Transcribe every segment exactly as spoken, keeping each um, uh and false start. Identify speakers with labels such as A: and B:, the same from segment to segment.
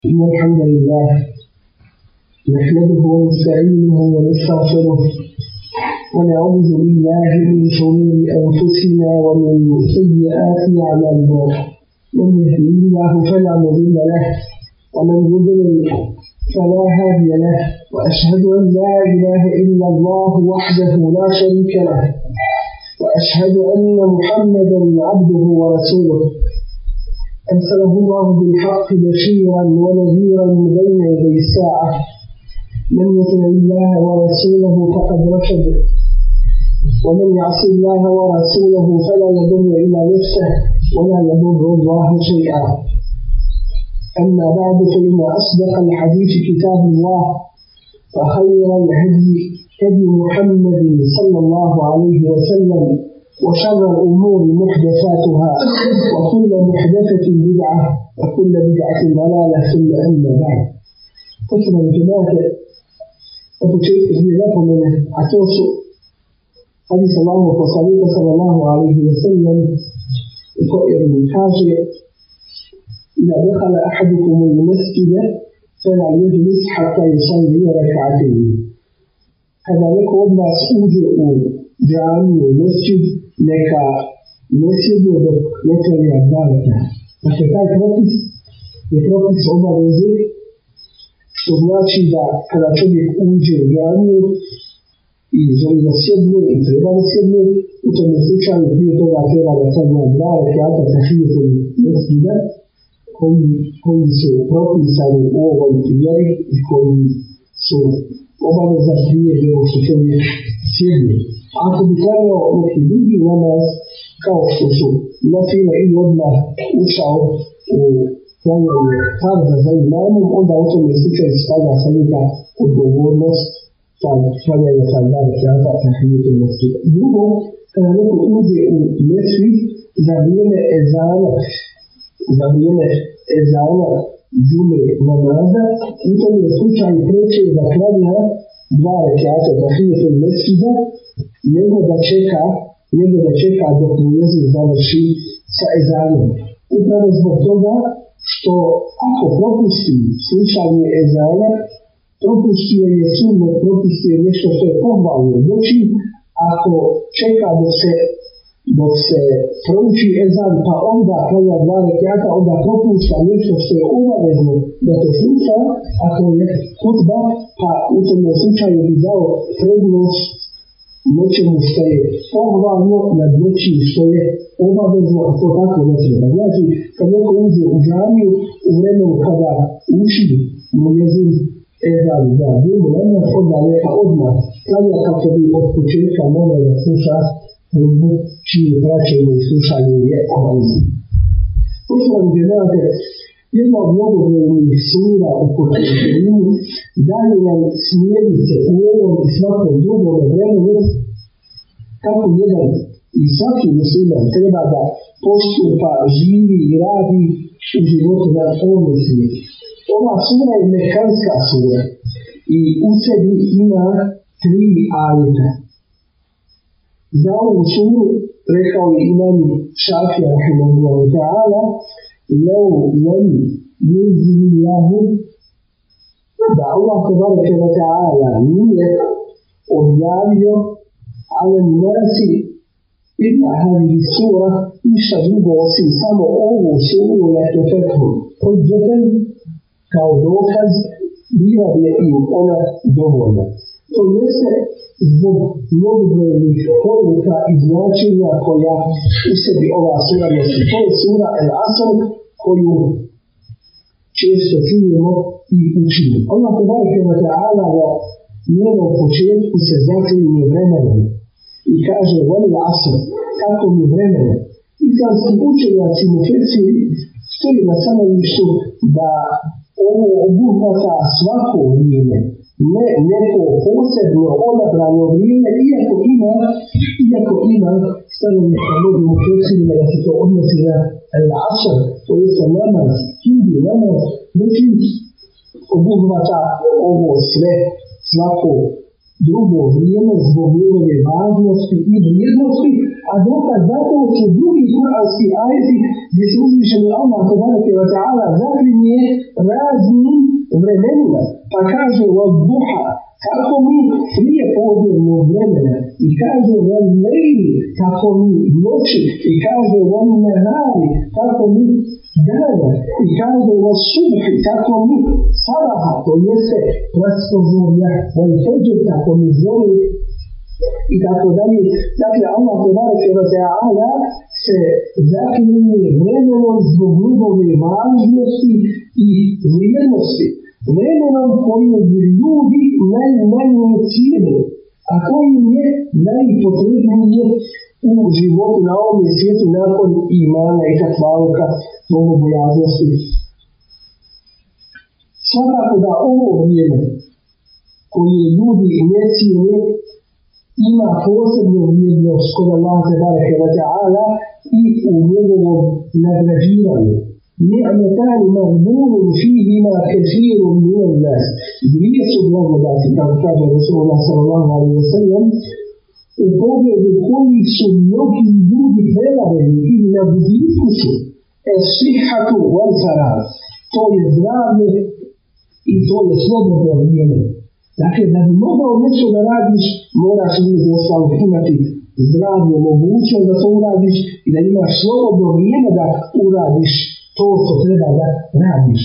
A: إن الحمد لله نحمده ونستعينه ونستغفره ونعوذ بالله من شرور أنفسنا ومن سيئات أعمالنا. من يهده الله فلا مضل له ومن يضلل فلا هادي له، وأشهد أن لا إله إلا الله وحده لا شريك له، وأشهد أن محمدا عبده ورسوله أرسله الله بالحق بشيرا ونذيرا بين يدي الساعة. من يطع الله ورسوله فقد رشد، ومن يعص الله ورسوله فلا يضر إلا نفسه ولا يضر الله شيئا. أما بعد، فإن أصدق الحديث كتاب الله، وخير الهدي هدي محمد صلى الله عليه وسلم، وشر الأمور محدثاتها، وكل محدثة بدعة، وكل بدعة ضلالة، ثم أما بعد. Poštovani džemaate, na početku dvije napomene, a to su hadis Allahovog poslanika sallallahu alejhi ve sellem u kojem kaže: إذا دخل أحدكم المسجد فلا يجلس حتى يصلي ركعتين. Kada neko od vas uđe u džamiju, u mesdžid, neka ne sjede dok ne klanja dva rekata. Dakle, taj propis je propis obaveze, što znači da kada čovjek uđe u džamiju i želi da sjedne i treba da sjedne, u tome slučaju prije toga treba da klanja dva rekata tahijetul mesdžida, koji, koji su propisani u ovoj vjeri i koji su obaveza prije nego što čovjek sjedne. Ako bi klanjao neki drugi namaz, kao što su nafile ili odmah ušao u klanjanje farza za imamom, onda u tome slučaju spada sa njega odgovornost za klanjanje sa dva rekata tahijetul mesdžida. Drugo, kada neko uđe u mesdžid za vrijeme ezana, za vrijeme ezana džume namaza, u tom je slučaju preče da klanja dva rekata tahijetul mesdžida, nego da čeka, nego da čeka dok muezin završi sa ezanom. Upravo zbog toga što ako propusti slušanje ezana, propustio je sunnet, propustio je nešto što je pohvalno. Znači, ako čeka dok se dok se prouči ezan, pa onda klanja dva rekata, onda propušta nešto što je obavezno da se sluša, ako je hutba, pa u tom slučaju bi dao prednost nečemu što je pohvalno nad nečim što je obavezno, a to tako ne treba. Znači, kad neko uđe u džamiju, u vremenu kada uči muezin ezan za džumu namaz, onda neka odmah klanja kako bi od početka mogao da sluša hudbu, čije praćenje i slušanje je obavezno. Poštovani džemaate, jedna od mnogobrojnih sura u Kur'anu daje nam smjernice u ovom i svakom drugom vremenu kako jedan i svaki musliman treba da postupa, živi i radi u životu na ovom svijetu. Ova sura je mekanska sura i u sebi ima tri ajeta. Za ovu suru rekao je imam Šafija rahimahullahu ta'ala: لو لم ينزل الله، da Allah tebareke ve ta'ala nije objavio ala nasi illa hadihi sura, ništa drugo osim samo ovu suru, lekefethu hujjatan, kao dokaz, bila bi im ona dovoljna. To jeste zbog mnogobrojnih poruka i značenja koja u sebi ova sura nosi. To je sura El-Asr, koju često čujemo i učimo. Allah tebareke ve ta'ala na njenom početku se zaklinje vremenom i kaže: Wal-Asr, kako mi vremena. Islamski učenjaci mufesiri stoji na stanovištu da ovo obuhvata svako vrijeme, ne neko posebno odabrano vrijeme, iako ima, iako ima stanovišta među mufesirima da se to odnosi na Al-Asr, to je sa namaz, hindi namaz, međutim obuhvata ovo sve, svako drugo vrijeme zbog njegove važnosti i vrijednosti, a dokaz zato su drugi kuranski ajeti gdje se uzvišeni Allah tebareke ve taala zaklinje raznim vremenima. Pa kaže od duha, kako mi prije podnevnog vremena, i kaže od lejli, kako mi noći, i kaže od nehari, kako mi dana, i kaže od subhi, kako mi sabaha, to jeste praskozorja, od feđer, kako mi zori, i tako dalje. Dakle, Allah tebareke ve taala se zaklinje vremenom zbog njegove važnosti i vrijednosti. Vremenom koje ljudi najmanje cijene, a koji je najpotrebnije u životu na ovom svijetu nakon imana i takvaluka, bogobojaznosti. Svakako da ovo vrijeme koje ljudi ne cijene ima posebnu vrijednost kod Allaha tebareke ve taala i u njegovom nagrađivanju. Ni'matani maghbunun fihima kathirun minan nas. Dvije su blagodati, kako kaže Rasulullah sallallahu alejhi ve sellem, u pogledu kojih su mnogi ljudi prevareni ili na gubitku su. Es-sihhatu wal farah. To je zdravlje i to je slobodno vrijeme. Dakle, da bi mogao nešto da radiš, moraš između ostalog imati zdravlje, mogućnost da to uradiš i da imaš slobodno vrijeme da uradiš to što treba da radiš.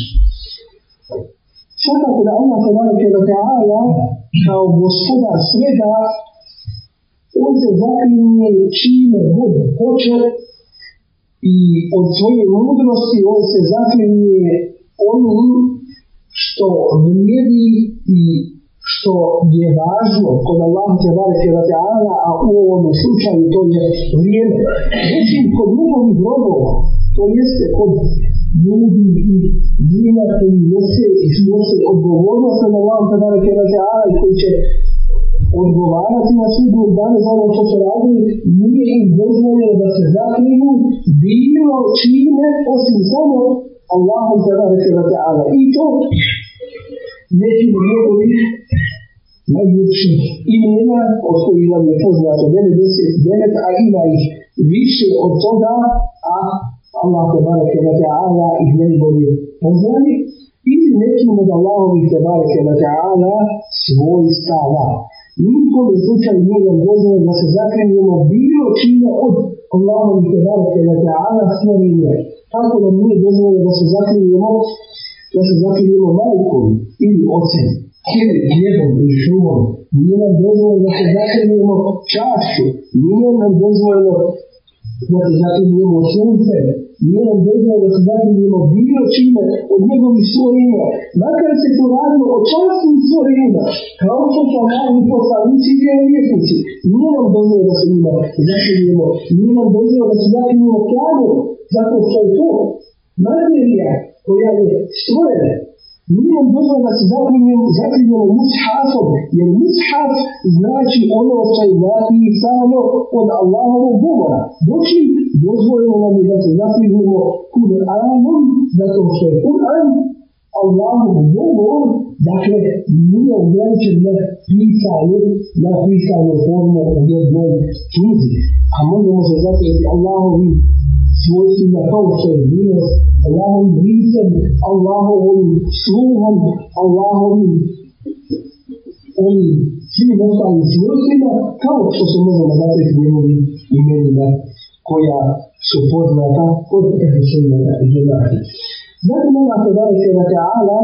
A: Svakako da Allah tebareke ve taala kao gospodar svega, on se zaklinje čime god hoće i od svoje mudrosti on se zaklinje onim što vrijedi i što je važno kod Allaha tebareke ve taala, a u ovom slučaju to je vrijeme. Međutim, kod njegovih robova, to jeste kod ljudi i džina koji nose i snose odgovornost na Allaha tebareke ve taala i koji će odgovarati na sudnjem danu za ono što su radili, nije im dozvoljeno da se zaklinju bilo čime osim samo Allahom tebareke ve taala. I to nekim njegovih najljepših imena, od kojih nam je poznato devedeset devet, a ima ih više od toga, a Allah tebareke ve taala ih najbolje poznaje, ili nekim od Allahovih tebareke ve taala svojstava. Nikom je slučaj nije nam dozvoljeno da se zaklinjemo bilo čime od Allahovih tebareke ve taala stvorenja. Tako nam nije dozvoljeno da se zaklinjemo da se zaklinjemo majkom ili ocem, ili gnjevom ili šumom. Nije nam dozvoljeno da se zaklinjemo čašću, nije nam dozvoljeno da se zaklinjemo suncem, nije nam dozvoljeno da se zaklinjemo bilo čime od njegovih stvorenja, makar se to radilo o časnim stvorenjima, kao što su Allahovi poslanici i vjernici. Nije nam dozvoljeno da se njima zaklinjemo, nije nam dozvoljeno da se zaklinjemo kjavom, zato što je to materija koja je stvorena. Nije nam dozvoljeno da se zaklinjemo mushafom, jer mushaf znači ono što je napisano od Allahovog govora. Doći dozvoljeno nam je da se zaklinjemo Kur'anom, zato što je Kur'an Allahov govor, dakle nije ograničen na pisanu, na pisanu formu u jednoj knjizi. A možemo se zaklinjeti Allahovim svojstvima kao što je milost, Allahovim licem, Allahovim sluhom, Allahovim onim svim ostalim svojstvima, kao što se možemo zaklinjeti njegovim imenima koja su poznata kod ehli sunneta i džemata. Zatim Allah tebareke ve taala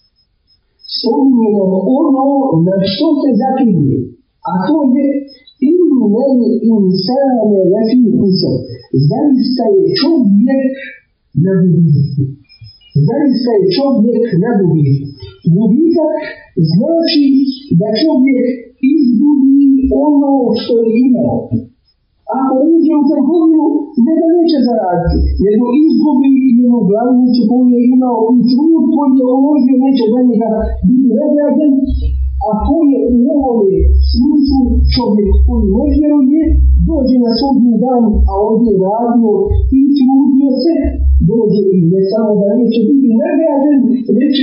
A: spominje nam ono na što se zaklinje, a to je innal insane lafi khusr. Zaista je čovjek na gubitku. Zaista je čovjek na gubitku. Gubitak znači da čovjek izgubi ono što je imao. Ako uđe u trgovinu, ne da neće zaraditi, nego izgubi i onu glavnicu koju je imao i trud koji je uložio, neće da njega biti nagrađen. A ko je u ovome smislu čovjek koji ne vjeruje, dođe na sudnji dan, a ovdje je radio i trudio se, dođe i ne samo da neće biti nagrađen, već će biti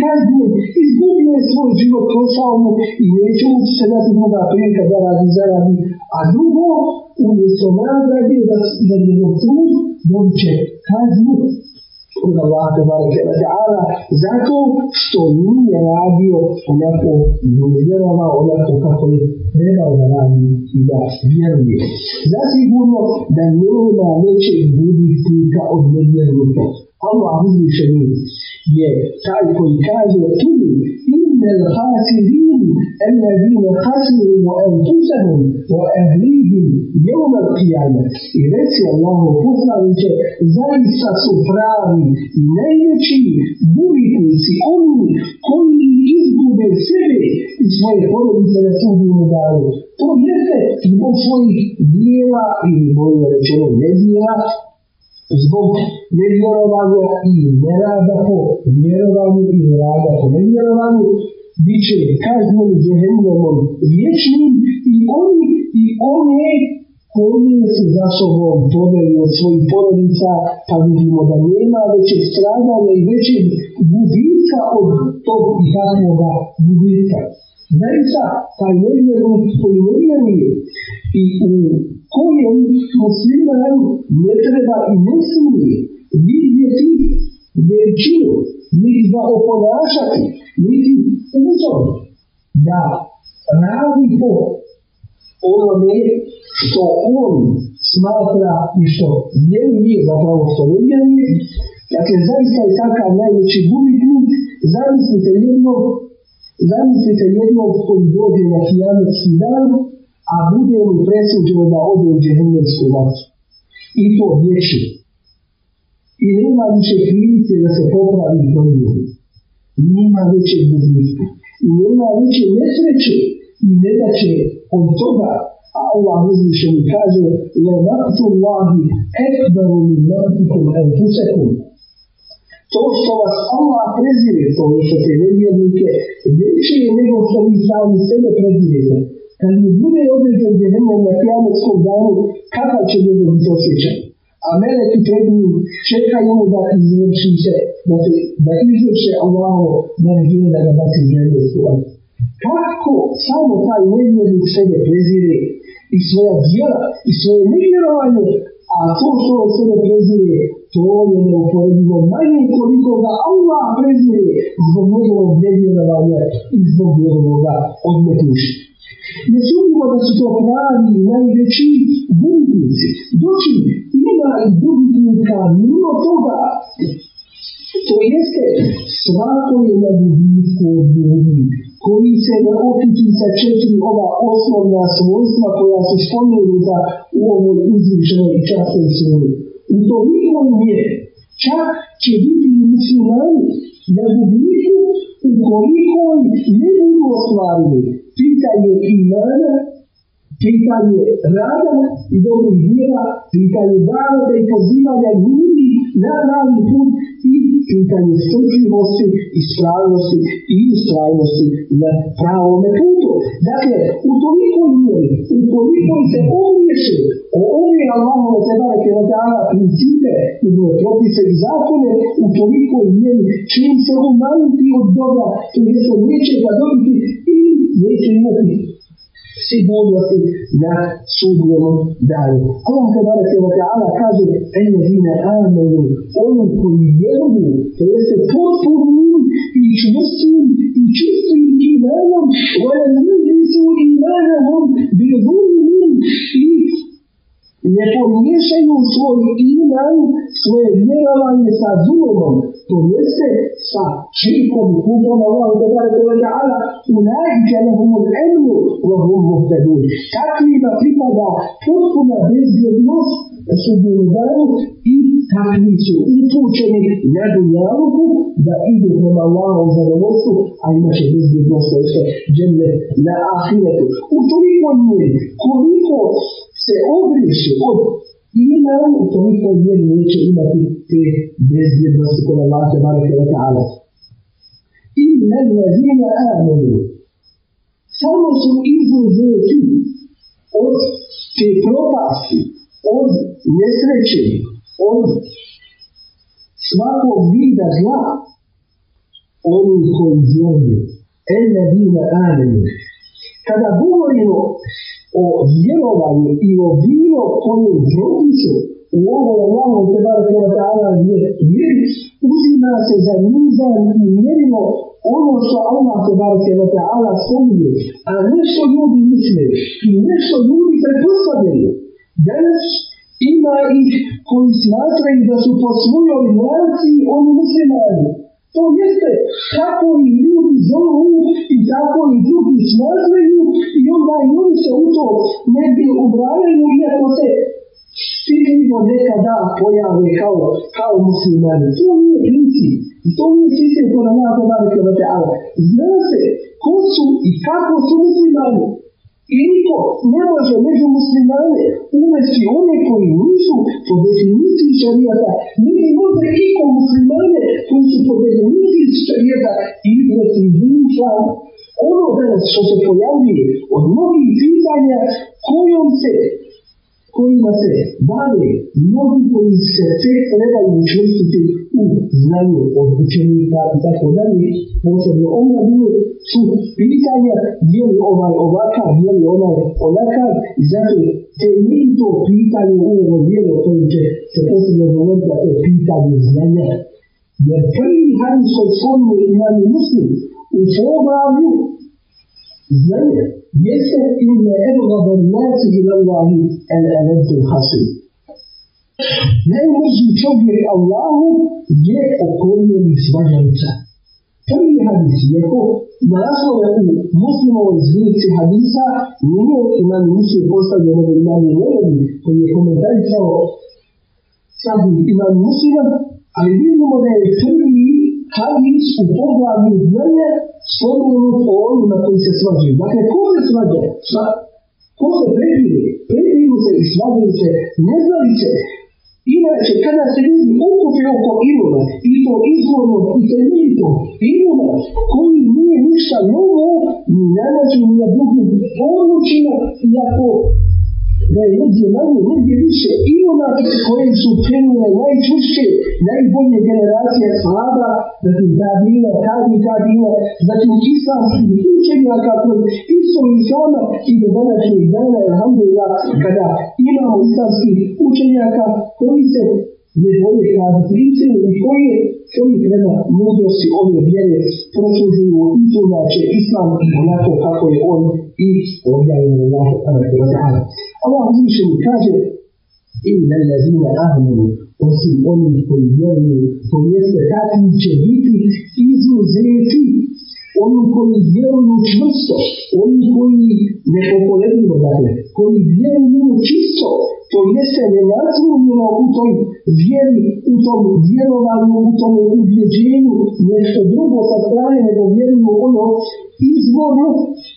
A: kažnjen, izgubio je svoj život, prošao mu i neće mu se dati druga prilika da radi, zaradi. A drugo, umjesto nagrade da, da njegov trud dobit će kaznu od Allaha tebareke ve taala zato što nije radio onako, nije vjerovao onako kako je trebao da radi i da vjeruje. Zasigurno da nema većeg gubitnika od nevjernika. Allah uzvišeni je taj koji kaže Kul innal khasirin alladhina khasiru anfusahum wa ahlihim yawm al-qiyamah. I reci Allahu poslaniče, zaista su pravi i najveći gubitnici oni koji izgube sebe i svoje porodice na sudnjem danu. To jeste zbog svojih dijela ili bolje rečeno nedjela, zbog nevjerovanja i nerada po vjerovanju i nerada po nevjerovanju, bit će kažnjeni džehennemom vječnim i oni i one koji su za sobom poveli od svojih porodica, pa vidimo da nema većeg stradanja i većeg gubitka od tog i takvoga gubitka. Zaista, taj nevjernik koji ne vjeruje i u kojem musliman ne treba i ne smije vidjeti veličinu, niti ga oponašati, niti uzor da radi po onome što on smatra i što vjeruje, zapravo što ne vjeruje. Dakle, zaista je takav najveći gubitnik. Zamislite jednog Zamislite jednog koji dođe na kijametski dan, a bude mu presuđeno da ode u džehennemsku vatru. I to vječno. I nema više prilice da se popravi i promijeni. Nema veće gubitka. I nema veće nesreće. I ne da će od toga, a Allah uzvišeni kaže le naqtu Allahi ekbaru min naqtikum anfusakum. To što vas Allah prezire, to je što te nevjernike, veće je nego što vi sami sebe prezirete. Kad mi bude određen džehennem na kijametskom danu, kakav će njegov biti osjećaj? A meleki pred njim čekaju mu da izvrši se, da, se, da izvrše Allahovo naređenje da ga baci u džehennemsku vatru. Kako samo taj nevjernik sebe prezire i svoja djela i svoje nevjerovanje, a to što on sebe prezire, to je neuporedivo manje koliko ga Allah prezire zbog njegovog nevjerovanja i zbog njegovog odmetništva. Ne sumnjamo da su to pravi i najveći gubitnici. Doći ima i gubitnika mimo toga. To jeste svako je na gubitku od ljudi koji se ne okiti sa četiri ova osnovna svojstva koja su spomenuta u ovoj uzvišenoj i časnoj suri. U toliko mjere čak će biti i muslimani na gubitku ukoliko ne budu ostvarili pitanje imana, pitanje rada i dobrih djela, pitanje davanja i pozivanja ljudi na pravi put i pitanje strpljivosti, ispravnosti i ustrajnosti na pravome putu. Dakle, u tolikoj mjeri, u tolikoj se ogriješe o ove Allahove tebareke ve taala principe i njegove propise i zakone, u tolikoj mjeri će im se umanjiti od dobra, to jeste neće ga dobiti i neće imati sigurnosti na sudnjem danu. Allah tebareke ve taala kaže ellezina amanu, oni koji vjeruju, to jeste potpunim i čvrstim i čistim imanom, وَلَمْ يُلْبِسُوا إِيمَانَهُمْ بِظُلْمٍ i ne pomiješaju svoj iman, svoje vjerovanje sa zulumom, to jeste sa širkom i kufrom Allahu tebareke ve taala, ulaika lahumul amnu wa hum muhtadun. Takvima pripada potpuna bezbjednost na sudnjem danu i takvi su upućeni na dunjaluku da idu prema Allahovom zadovoljstvu, a imaće bezbjednost, to jeste džennet na ahiretu. U toliko mjeri koliko se ogriješi od imana, u toliko mjeri neće imati te bezbjednosti kod Allaha tebareke ve taala. Illa allazina amanu, samo su izuzeti od te propasti, od nesreće, od svakog vida zla, oni koji vjeruju. Ellezine amenu. Kada govorimo o vjerovanju i o bilo kojem propisu u ovoj Allahom te bareke ve taala vjeri, uzima se za mizan i mjerilo ono što Allah te bareke ve taala spominje, a nešto ljudi misle i nešto ljudi pretpostavljaju. Danas ima ih koji smatraju da su po svojoj naciji oni muslimani. To jeste kako i ljudi zovu i tako i drugi smatraju i onda i oni se u to negdje ubrajaju iako se stidljivo nekada pojave kao, kao muslimani. To nije princip. To nije sistem kod Allah te bareke ve taala. Zna se ko su i kako su muslimani. I niko ne može među muslimane uvesti one koji nisu po definiciji šarijata, niti može iko muslimane koji su po definiciji šarijata izvesti iz islama. Ono danas što se pojavljuje od mnogih pitanja kojom se, kojima se bave mnogi koji se tek trebaju učvrstiti u znanju od učenika i tako dalje, posebno omladine, su pitanja je li ovaj ovakav, je li onaj onakav, i zato te nije to pitanje u ovoj vjeri o kojem će se posebno govoriti, da to je pitanje znanja. Jer prvi hadis koji spominje Imam Muslim u poglavlju znanja jeste inne ebgada nasi ila Allahi el eledul hasim. Najmrži čovjek Allahu je okoljeni svađavica. Prvi hadis je ko naslove u muslimovoj zbirci hadisa nije Imam Muslim postavio nego Imam Nevevi koji je komentarisao sahih Imam Muslima, ali vidimo da je prvi hadis u poglavlju znanja spomenut o onima koji se svađaju. Dakle, ko se svađa? Sva, ko se prepire? Prepiru se i svađaju se neznalice. Inače, kada se ljudi okupe oko iluma, i to izvorno, i temeljito iluma, koji nije ništa novo, ni na način, ni na drugim područjima, iako da je negdje manje, negdje više iluma koje su krenule najčvršće, najbolje generacije sahaba, zatim tabina, tabi tabina, zatim islamskih učenjaka kroz istoriju islama i do današnjih dana, alhamdulillah, kada imamo islamskih učenjaka koji se ne boje kazati istinu i koji, koji prema mudrosti ove vjere prosuđuju i tumače islam onako kako je on i objavljen Allah subhanahu wa ta'ala. Allah uzvišeni kaže inna allazina amanu, osim onih koji vjeruju, to jeste takvi će biti izuzeti, oni koji vjeruju čvrsto, oni koji nepokolebljivo, dakle, koji vjeruju čisto, to jeste nenazvunjeno u toj vjeri, u tom vjerovanju, u tom ubjeđenju, nešto drugo sa strane, nego vjeruju ono izvorno,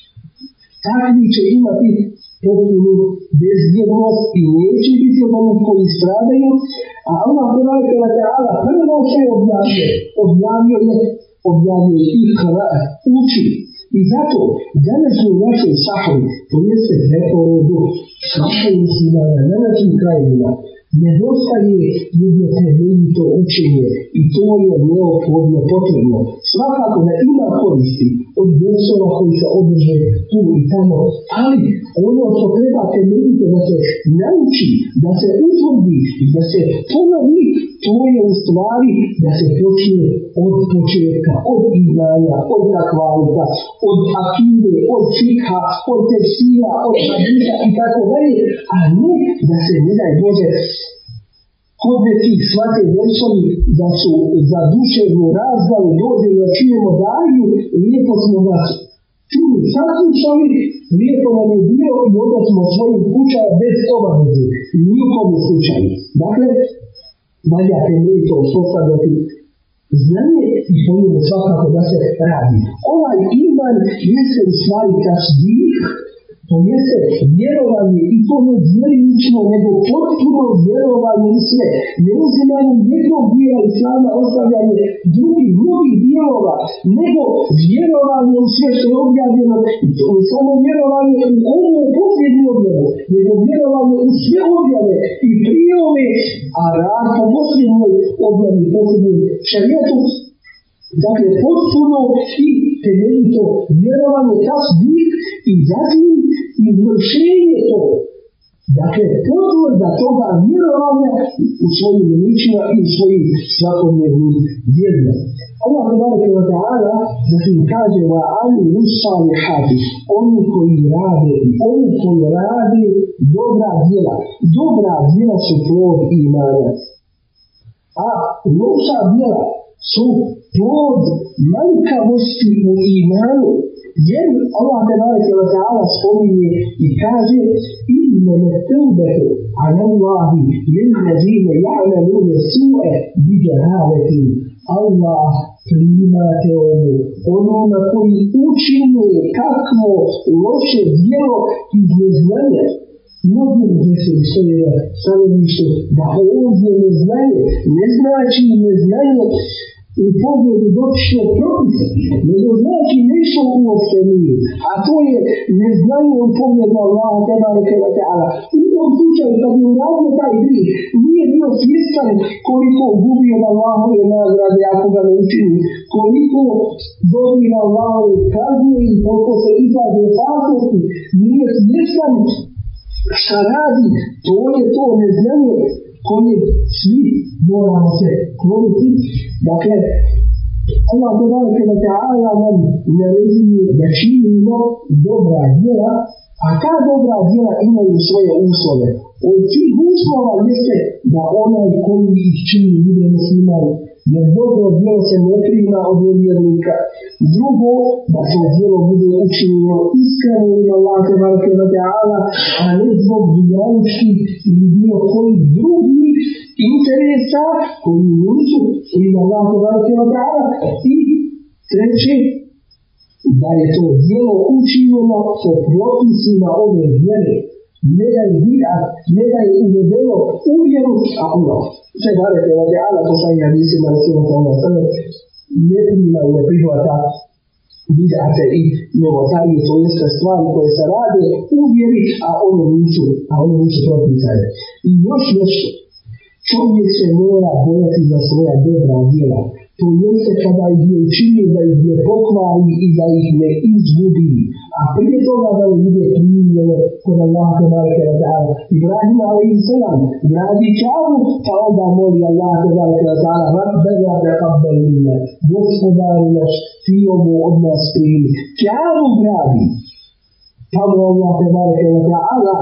A: takvi će imati potpunu bezvjernost i neće biti od onih koji stradaju, a Allah te ta'ala prvo što je objavio, objavio je, objavio je ikra, uči. I zato danas u našoj sahari, to jeste preporodu svakoj muslimana na našim krajevima, nedostaje jedno temeljito učenje i to je neophodno potrebno. Svakako da ima koristi od dersova koji se održe tu i tamo, ali ono što treba temeljito da se nauči, da se utvrdi i da se ponovi, to je u stvari da se počne od početka, od imana, od takvaluka, od akide, od fikha, od tefsira, od hadisa i tako dalje, a ne da se, ne daj Bože, kod nekih svate versovi da su za duševnu razgalu dođe da čujemo daju, lijepo smo ga čuli, saslušali, lijepo nam je bio i onda smo svojim kućama bez obaveze, nikom u slučaju. Dakle, valja temeljito postavljati znanje i po njemu svakako da se radi. Ovaj iman jeste u stvari tasbih, to jeste vjerovanje i to ne djelimično, nego potpuno vjerovanje u sve. Ne uzimanje jednog dijela islama, ostavljanje drugih, mnogih dijelova, nego vjerovanje u sve što je objavljeno. I to ne samo vjerovanje u ovu posljednju objavu, nego vjerovanje u sve objave i prije ove, a rad po posljednjoj objavi, posljednjoj šarijetu, Dakle, potpuno i temeljito vjerovanje tasdik i zatim izvršenje to. Dakle, potvrda toga vjerovanja u svojim riječima i u svojim svakodnevnim djelima. Allah tebareke ve taala zatim kaže wa amilu salihati, oni koji rade i oni koji rade dobra djela. Dobra djela su plod imana. A loša djela su plod manjkavosti u imanu. Jer Allah tebareke ve taala spominje i kaže innama tawbatu ala Allahi lillazina ya'maluna su'a bijahalatin. Allah prima teubu onima koji učine kakvo loše djelo iz neznanja. Mnogi uzesili svoje stanovište da ovdje neznanje ne znači neznanje u pogledu dotičnog propisa, nego znači nešto uopšte nije, a to je neznanje u pogledu Allaha tebareke ve taala. U tom slučaju kad je uradio taj grijeh, nije bio svjestan koliko gubi od Allahove nagrade ako ga ne učini, koliko dobiva Allahove kazne i koliko se izlaže opasnosti, nije svjestan šta radi. To je to neznanje koje svi moramo se kloniti. Dakle, Allah tebareke ve taala nam naređuje da činimo dobra djela, a ta dobra djela imaju svoje uslove. Od tih uslova jeste da onaj koji ih čini bude musliman, jer dobro djelo se ne prima od nevjernika. Drugo, da to djelo bude učinjeno iskreno ima Allah tebareke ve taala, a ne zbog dunjalučkih ili bilo kojih drugih interesa koji nisu u ime Allah tebareke ve taala. I treće, da je to djelo učinjeno po propisima ove vjere. Ne da je bid'at, ne da je uvedeno u vjeru, a Allah tebareke ve taala po svojim hadisima Rasulullah sallallahu alejhi ve sellem ne prima i ne prihvata bid'ate i novotarije, to jeste stvari koje se rade u vjeri, a one nisu, a one nisu propisane. I još nešto, čovjek se mora bojati za svoja dobra djela. To jeste kada ih je učinio da ih ne pokvari i da ih ne izgubi. A prije toga da ih bude primljeno kod Allaha tebareke ve taala. Ibrahim alejhi selam gradi Kaabu, pa onda moli Allaha tebareke ve taala: Rabbena taqabbal minna, gospodaru naš, ti ovo od nas primi. Kaabu gradi, pa mu Allah tebareke ve taala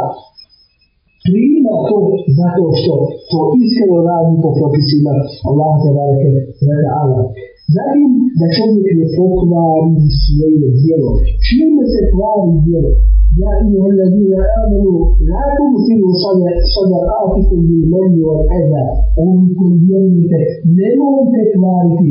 A: prima to zato što to iskreno radi po propisima Allaha tebareke ve taala. Zatim, da čovjek ne pokvari svoje djelo. Čime se kvari djelo? Ja ijuha alladina amanu, la tubtilu sadaqatikum bil manni wal adha. Oni koji vjerujete, nemojte kvariti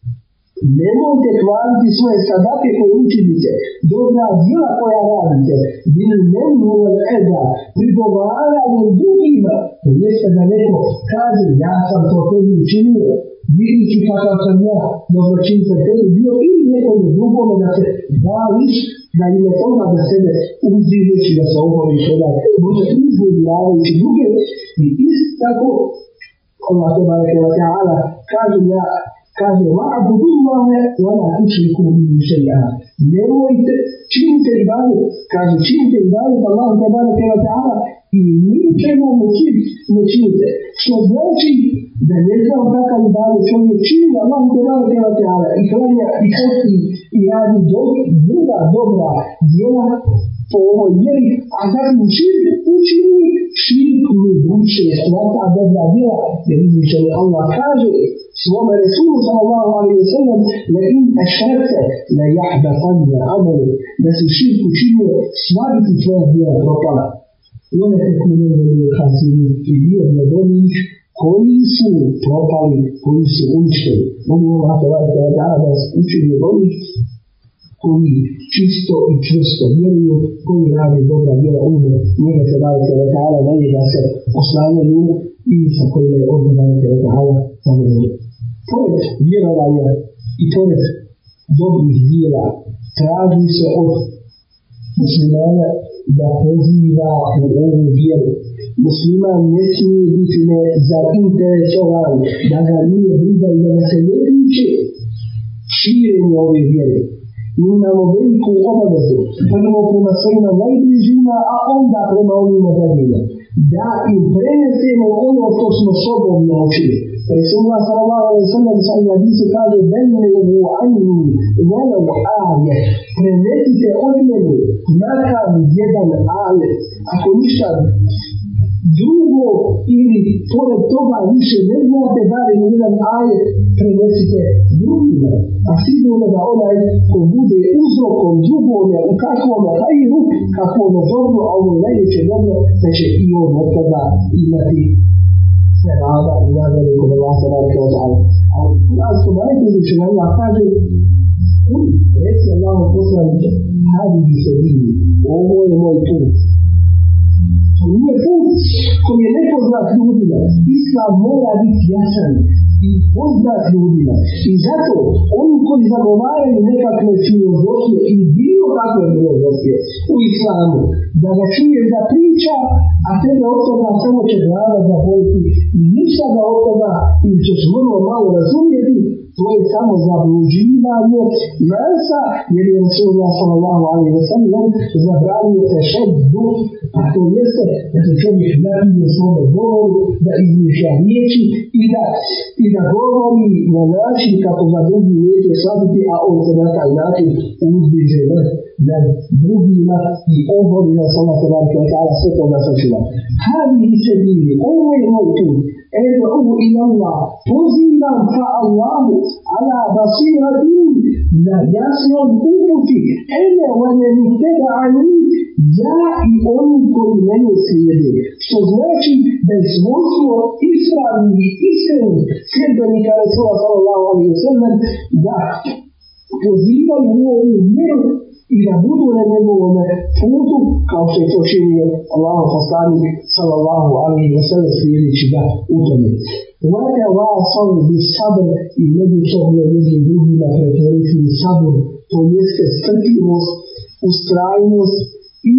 A: Nemojte kvariti svoje sadake koje učinite, dobra djela koja radite, bil menu wal adha, prigovaranjem drugima. To jeste da neko kaže: ja sam to tebi učinio, vidići kakav sam ja dobročinca tebi bio, ili nekom drugome da se hvališ, da ime toga da sebe uzdižeš i da se oboriš, da može izgledavajući druge. I isto tako Allah tebareke ve taala kaže: ja kaže: wa'budullaha wa la tushriku bihi shay'a. Nemojte, činite ibadet, kaže činite ibadet Allahu tebareke ve taala i ničemu mu širk ne činite. Što znači da ne znam kakav ibadet čovjek čini Allahu tebareke ve taala i klanja i posti i radi druga dobra djela po ovoj vjeri, a zatim širk učini, širk mu vuče svaka dobra djela, jer uzvišeni Allah kaže svome Resulu sallallahu alejhi ve sellem: la in ashrakta la yahbatanna amaluk, da si širk učinio, sva bi ti tvoja djela propala. Ona tekunene minel khasirin, i bio bi od onih koji su propali, koji su uništeni. Oni Allah tebareke ve taala da nas učini od onih koji čisto i čvrsto vjeruju, koji rade dobra djela u ime njega tebareke ve taala, na njega se oslanjaju i sa kojima je on tebareke ve taala zadovoljan. Pored vjerovanja i pored dobrih djela traži se od muslimana da poziva u ovu vjeru. Musliman ne smije biti nezainteresovan, da ga nije briga i da ga se ne tiče širenje ove vjere. Mi imamo veliku obavezu, prvo prema svojima najbližima, a onda prema onima daljima, da im prenesemo ono što smo sobom naučili. Resulullah sallallahu alejhi ve sellem sa hadisu kaže: "Bellighu anni walau aje." Prenesite od mene makar jedan ajet, ako ništa drugo ili pored toga više ne znate, barem jedan ajet prenesite drugima. A sigurno da onaj ko bude uzrokom drugome u kakvome hajru, kakvome dobro, a ovo je najveće dobro, da će i on od toga imati se rada i nagrade kod Allah tabaraka wa ta'ala. A u kuranskom ajetu uzvišenje Allah kaže: "Kul, reci Allahu poslaniče, hadihi sabili, ovo je moj put." To nije put koji je nepoznat ljudima. Islam mora biti jasan i poznat ljudima. I zato oni koji zagovaraju nekakve filozofije ili bilo kakve filozofije u islamu, da ga čuješ da priča, a tebe od toga samo će glava zaboliti i ništa ga od toga ili ćeš vrlo malo razumjeti, to je samo zabluđivanje masa, jer je Resulullah sallallahu alejhi ve sellem zabranio tešeddu, a to jeste da se čovjek napije u svome govoru, da izmišlja riječi i da, i da govori na način kako ga drugi neće shvatiti, a on se na taj način uzdiže nad, nad drugima i obori na sama tebareke wa ta'ala sve toga sačuva. Hadihi sabili, ovo je moj put. Ed'u ila Allah, pozivam ka Allahu, ala basiratin, na jasnoj uputi, ene vane mi teba'ani, ja i oni koji mene slijede. Što znači da je svojstvo ispravnih i iskrenih sljedbenika Resula sallallahu alejhi ve sellem da pozivaju u ovu vjeru i da budu na njegovom putu, kao što je to činio Allahov poslanik sallallahu alejhi ve sellem slijedeći ga u tome. Vada vasalu bi sabr i međusobno jedni drugima pretvoriti u sabr, to jeste strpljivost, ustrajnost i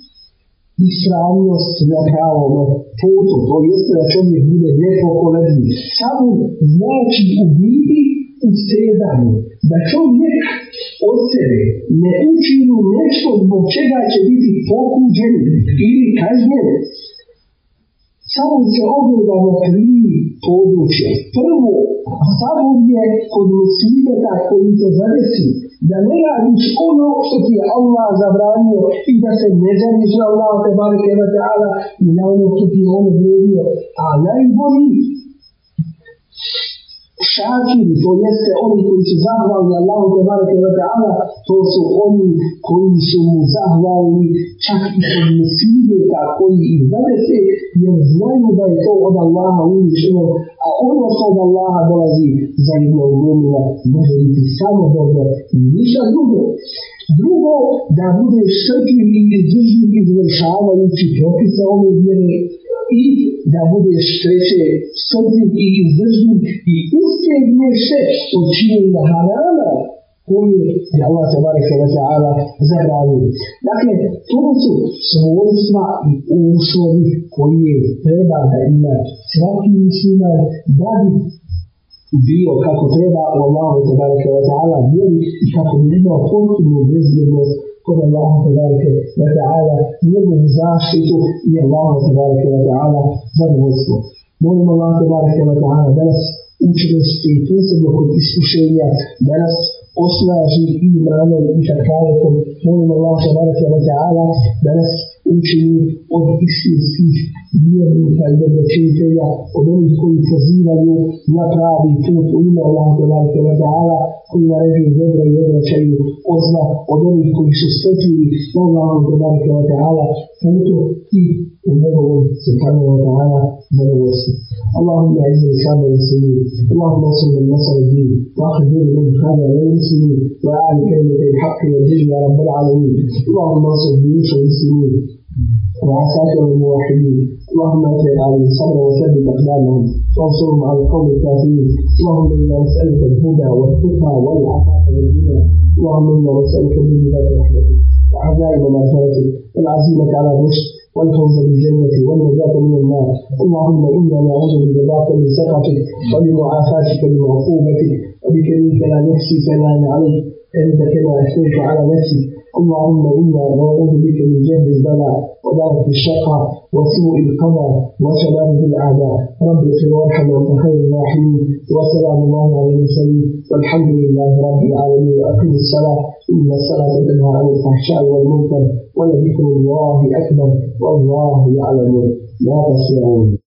A: ispravnost na pravom putu, to jeste da čovjek bude nepokolebljiv. Sabr znači u biti usedanje, da čovjek od sebe ne učini nešto zbog čega će biti pokuđen ili kažnjen. Sabur se ogleda na tri područja. Prvo, sabur je kod musibeta koji te zadesi, da ne radiš ono što ti je Allah zabranio i da se ne žališ na Allah tebareke ve ta'ala i na ono što ti je on odredio. A najbolji šakiri, to jeste oni koji su zahvalni Allahu tebareke ve ta'ala, to su oni koji su mu zahvalni čak i kod musibeta koji ih zadese, jer znaju da je to od Allaha uništeno, a ono što od Allaha dolazi za jednog mu'mina može biti samo dobro i ništa drugo. Drugo, da budeš strpljiv i izdržljiv izvršavajući propise ove vjere i da budeš treće strpljiv i izdržljiv i ustegneš se od činjenja harama koje je Allah tebareke ve ta'ala zabranio. Dakle, to su svojstva i uslovi koje treba da ima svaki musliman da bi bio kako treba u Allahu tebareke ve ta'ala vjeri i kako bi imao potpunu bezbjednost kod Allaha tebareke ve ta'ala, njegovu zaštitu i Allahu tebareke ve ta'ala zadovoljstvo. Molim Allaha tebareke ve ta'ala da nas učvrsti posebno kod iskušenja, da nas osnaži imanom i takalekom. Molim Allaha tebareke ve ta'ala da nas učini od istinskih vjernika i dobročinitelja, od onih koji pozivaju na pravi put u ime Allaha tebareke ve ta'ala, koji naređuju dobro i odvraćaju od zla, od onih koji su strpljivi na Allahu tebareke ve ta'ala putu i u njegovom subhanahu wa ta'ala zadovoljstvu. Allahumma a'izz al-islam wal muslimin, Allahumma ansur man nasara ad-din, wa akhzil man khana al-muslimin, wa a'li kalimata al-haqq wal jinn ya rabbal alamin. Allahumma ansur juyush al-muslimin وعساكر الموحدين. اللهم افرغ عليهم صبرا وثبت اقدامهم وانصرهم على القوم الكافرين. اللهم انا نسالك الهدى والتقى والعفاف والغنى. اللهم انا نسالك موجبات رحمتك وعزائم مغفرتك والعزيمه على الرشد والفوز بالجنة والنجاة من النار. اللهم إنا نعوذ برضاك من سخطك وبمعافاتك من عقوبتك وبك منك لا نحصي ثناء عليك أنت كما أثنيت على نفسك. اللهم إنا نعوذ بك من جهد البلاء ودرك الشقاء وسوء القضاء وشماتة الأعداء. رب اغفر وارحم وأنت خير الراحمين. وسلام الله على المرسلين والحمد لله رب العالمين. وأقم الصلاة إن الصلاة تنهى عن الفحشاء والمنكر ولذكر الله أكبر والله يعلم ما تصنعون.